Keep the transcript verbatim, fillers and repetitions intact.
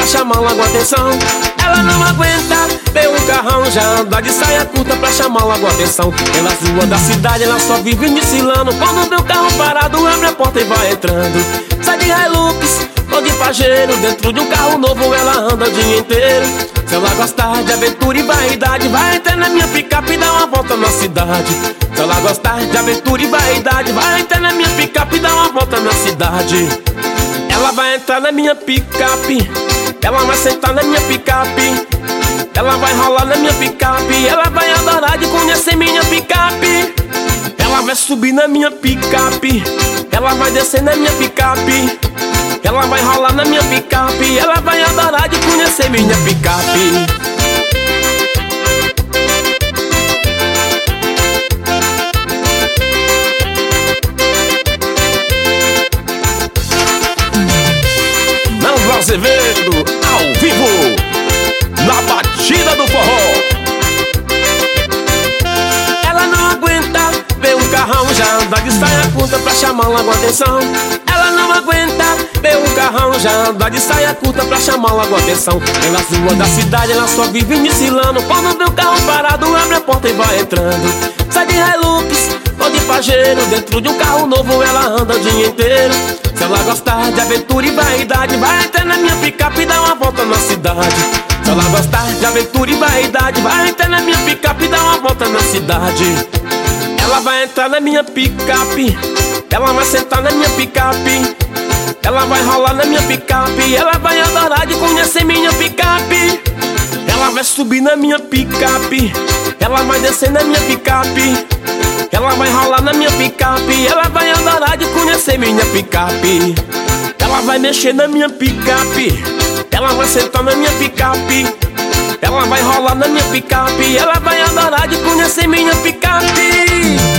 pra chamar logo a atenção. Ela não aguenta ver um carrão já anda de saia curta pra chamar logo a atenção. Pelas ruas da cidade ela só vive desfilando. Quando vê o carro parado abre a porta e vai entrando. Sai de Hilux ou de Pajero, dentro de um carro novo ela anda o dia inteiro. Se ela gostar de aventura e vaidade, vai entrar na minha picape e dar uma volta na cidade. Se ela gostar de aventura e vaidade, vai entrar na minha picape e dar uma volta na cidade. Ela vai entrar na minha picape, ela vai sentar na minha picape, ela vai rolar na minha picape, ela vai adorar de conhecer minha picape. Ela vai subir na minha picape, ela vai descer na minha picape, ela vai rolar na minha picape, ela vai adorar de conhecer minha picape. Nando Azevedo, ao vivo, na batida do forró. Ela não aguenta ver um carrão já anda de saia curta pra chamar logo a atenção. Ela não aguenta ver um carrão já anda de saia curta pra chamar logo a atenção. Pelas ruas da cidade ela só vive desfilando. Quando vê o carro parado abre a porta e vai entrando. Sai de Hilux ou de Pajero, dentro de um carro novo ela anda o dia inteiro. Se ela gostar de aventura e vaidade, vai entrar na minha picape e dar uma volta na cidade. Se ela gostar de aventura e vaidade, vai entrar na minha picape e dar uma volta na cidade. Ela vai entrar na minha picape, ela vai sentar na minha picape, ela vai rolar na minha picape, ela vai adorar de conhecer minha picape. Ela vai subir na minha picape, ela vai descer na minha picape, ela vai rolar na minha picape, ela vai adorar de conhecer minha picape. Ela vai mexer na minha picape, ela vai sentar na minha picape, ela vai rolar na minha picape, ela vai adorar de conhecer minha picape.